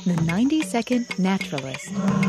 The 90-Second Naturalist.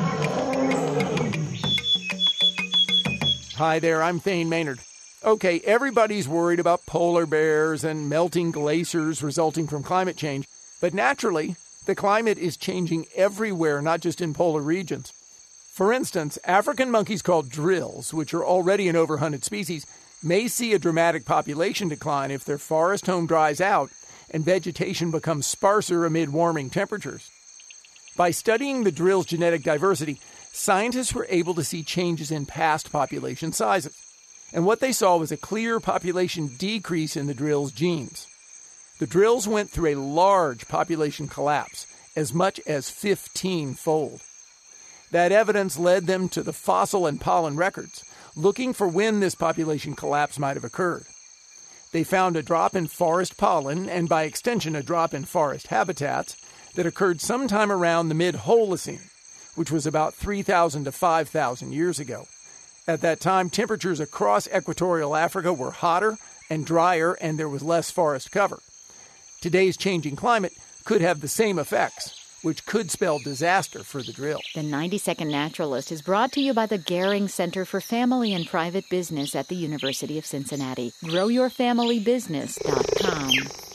Hi there, I'm Thane Maynard. Okay, everybody's worried about polar bears and melting glaciers resulting from climate change, but naturally, the climate is changing everywhere, not just in polar regions. For instance, African monkeys called drills, which are already an overhunted species, may see a dramatic population decline if their forest home dries out and vegetation becomes sparser amid warming temperatures. By studying the drill's genetic diversity, scientists were able to see changes in past population sizes. And what they saw was a clear population decrease in the drill's genes. The drills went through a large population collapse, as much as 15-fold. That evidence led them to the fossil and pollen records, looking for when this population collapse might have occurred. They found a drop in forest pollen, and by extension a drop in forest habitats, that occurred sometime around the mid-Holocene, which was about 3,000 to 5,000 years ago. At that time, temperatures across equatorial Africa were hotter and drier, and there was less forest cover. Today's changing climate could have the same effects, which could spell disaster for the drill. The 90-Second Naturalist is brought to you by the Gehring Center for Family and Private Business at the University of Cincinnati. GrowYourFamilyBusiness.com.